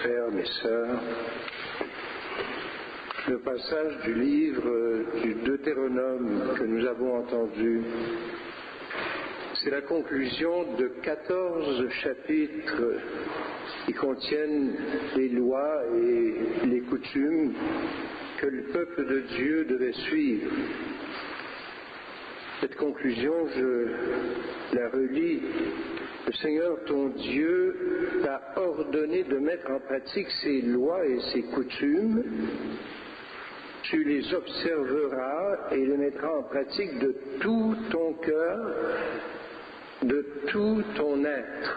frères, mes sœurs, le passage du livre du Deutéronome que nous avons entendu, c'est la conclusion de 14 chapitres qui contiennent les lois et les coutumes que le peuple de Dieu devait suivre. Cette conclusion, je la relis. Le Seigneur, ton Dieu, t'a ordonné de mettre en pratique ces lois et ces coutumes. Tu les observeras et les mettras en pratique de tout ton cœur, de tout ton être.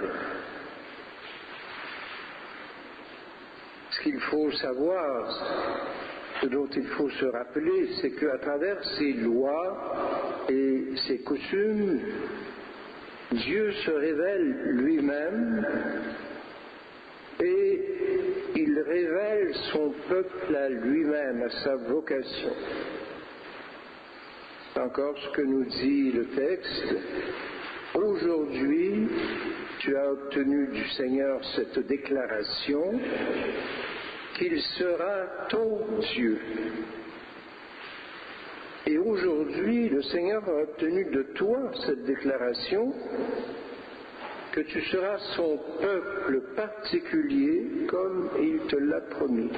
Ce qu'il faut savoir, ce dont il faut se rappeler, c'est qu'à travers ces lois et ces coutumes, Dieu se révèle lui-même et il révèle son peuple à lui-même, à sa vocation. C'est encore ce que nous dit le texte. Aujourd'hui, tu as obtenu du Seigneur cette déclaration qu'il sera ton Dieu. Et aujourd'hui, le Seigneur a obtenu de toi cette déclaration que tu seras son peuple particulier comme il te l'a promis.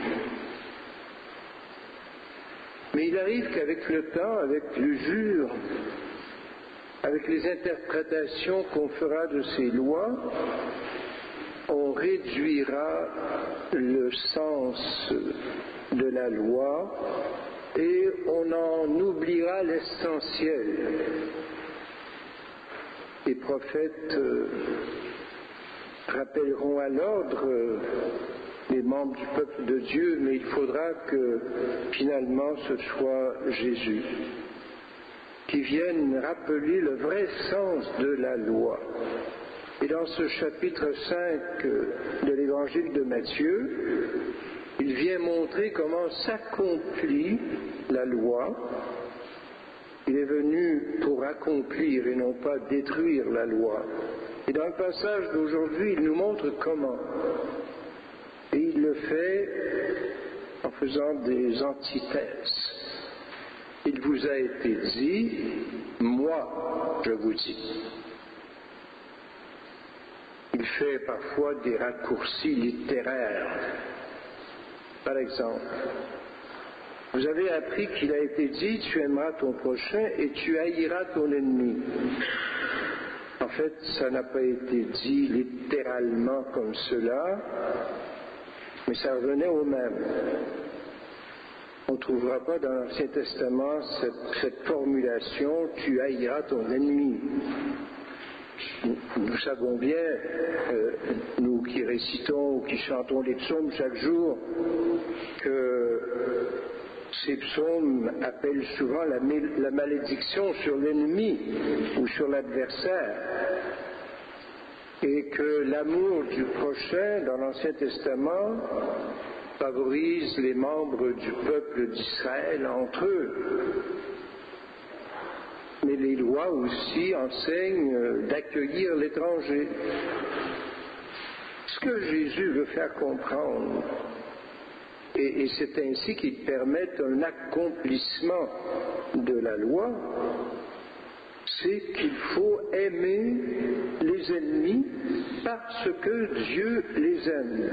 Mais il arrive qu'avec le temps, avec l'usure, avec les interprétations qu'on fera de ces lois, on réduira le sens de la loi et on en oubliera l'essentiel. Les prophètes rappelleront à l'ordre les membres du peuple de Dieu, mais il faudra que finalement ce soit Jésus qui vienne rappeler le vrai sens de la loi. Et dans ce chapitre 5 de l'évangile de Matthieu, il vient montrer comment s'accomplit la loi. Il est venu pour accomplir et non pas détruire la loi. Et dans le passage d'aujourd'hui, il nous montre comment. Et il le fait en faisant des antithèses. Il vous a été dit, moi je vous dis. Il fait parfois des raccourcis littéraires. Par exemple, vous avez appris qu'il a été dit, tu aimeras ton prochain et tu haïras ton ennemi. En fait, ça n'a pas été dit littéralement comme cela, mais ça revenait au même. On ne trouvera pas dans l'Ancien Testament cette formulation, tu haïras ton ennemi. Nous savons bien, nous qui récitons ou qui chantons les psaumes chaque jour, que ces psaumes appellent souvent la malédiction sur l'ennemi ou sur l'adversaire, et que l'amour du prochain dans l'Ancien Testament favorise les membres du peuple d'Israël entre eux. Mais les lois aussi enseignent d'accueillir l'étranger. Ce que Jésus veut faire comprendre, et c'est ainsi qu'il permet un accomplissement de la loi, c'est qu'il faut aimer les ennemis parce que Dieu les aime.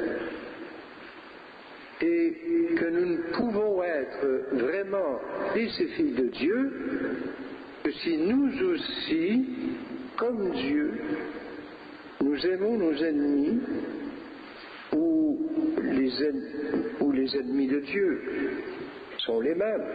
Et que nous ne pouvons être vraiment fils et filles de Dieu que si nous aussi, comme Dieu, nous aimons nos ennemis ou les ennemis de Dieu sont les mêmes.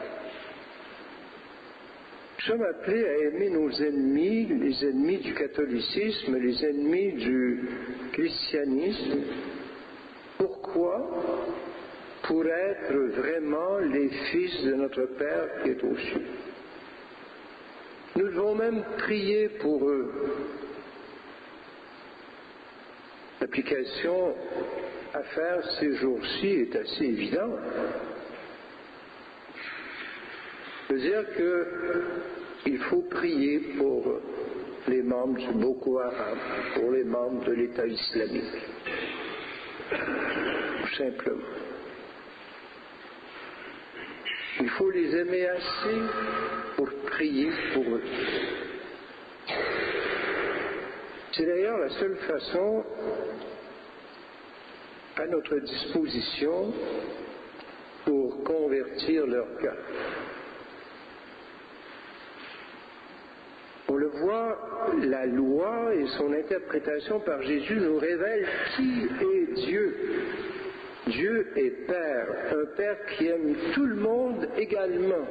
Nous sommes appelés à aimer nos ennemis, les ennemis du catholicisme, les ennemis du christianisme. Pourquoi? Pour être vraiment les fils de notre Père qui est aux cieux. Nous devons même prier pour eux. L'application à faire ces jours-ci est assez évidente. C'est-à-dire qu'il faut prier pour les membres du Boko Haram, pour les membres de l'État islamique. simplement. Il faut les aimer assez pour prier pour eux. C'est d'ailleurs la seule façon à notre disposition pour convertir leur cœur. On le voit, la loi et son interprétation par Jésus nous révèlent qui est Dieu. Dieu est Père, un Père qui aime tout le monde également,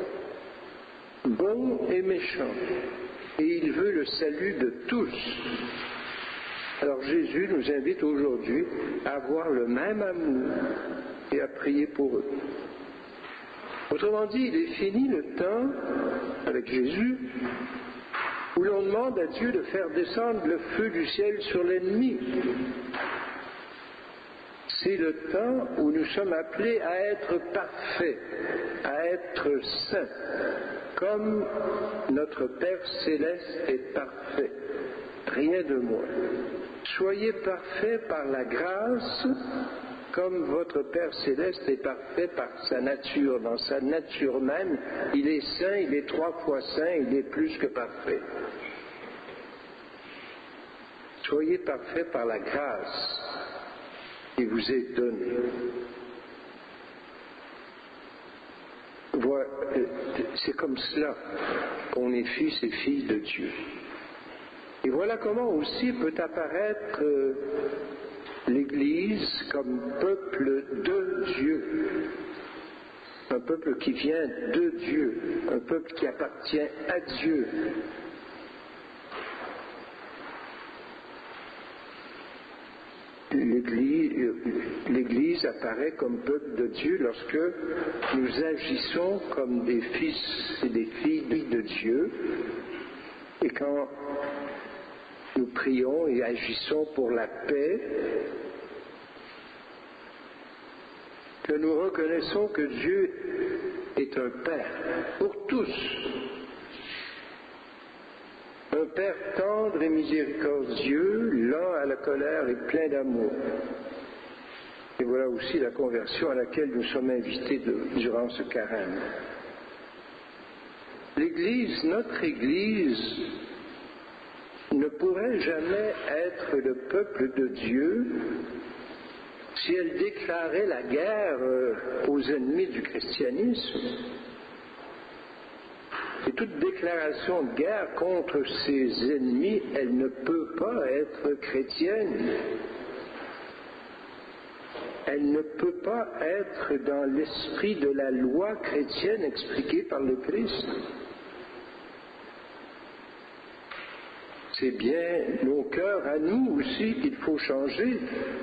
bon et méchant, et il veut le salut de tous. Alors Jésus nous invite aujourd'hui à avoir le même amour et à prier pour eux. Autrement dit, il est fini le temps, avec Jésus, où l'on demande à Dieu de faire descendre le feu du ciel sur l'ennemi. C'est le temps où nous sommes appelés à être parfaits, à être saints, comme notre Père céleste est parfait, rien de moins. Soyez parfaits par la grâce, comme votre Père céleste est parfait par sa nature. Dans sa nature même, il est saint, il est 3 fois saint, il est plus que parfait. Soyez parfaits par la grâce qui vous est donnée. Voilà, c'est comme cela qu'on est fils et filles de Dieu. Et voilà comment aussi peut apparaître l'Église comme peuple de Dieu, un peuple qui vient de Dieu, un peuple qui appartient à Dieu. L'Église apparaît comme peuple de Dieu lorsque nous agissons comme des fils et des filles de Dieu, et quand nous prions et agissons pour la paix, que nous reconnaissons que Dieu est un Père pour tous, un Père tendre et miséricordieux, lent à la colère et plein d'amour. Et voilà aussi la conversion à laquelle nous sommes invités durant ce carême. L'Église, notre Église, ne pourrait jamais être le peuple de Dieu si elle déclarait la guerre aux ennemis du christianisme. Et toute déclaration de guerre contre ses ennemis, elle ne peut pas être chrétienne. Elle ne peut pas être dans l'esprit de la loi chrétienne expliquée par le Christ. C'est bien nos cœurs à nous aussi qu'il faut changer.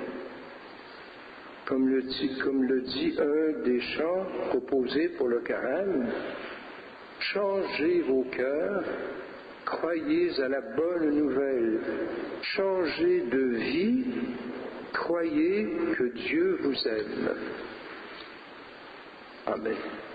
Comme le dit un des chants proposés pour le carême, changez vos cœurs, croyez à la bonne nouvelle, changez de vie, croyez que Dieu vous aime. Amen.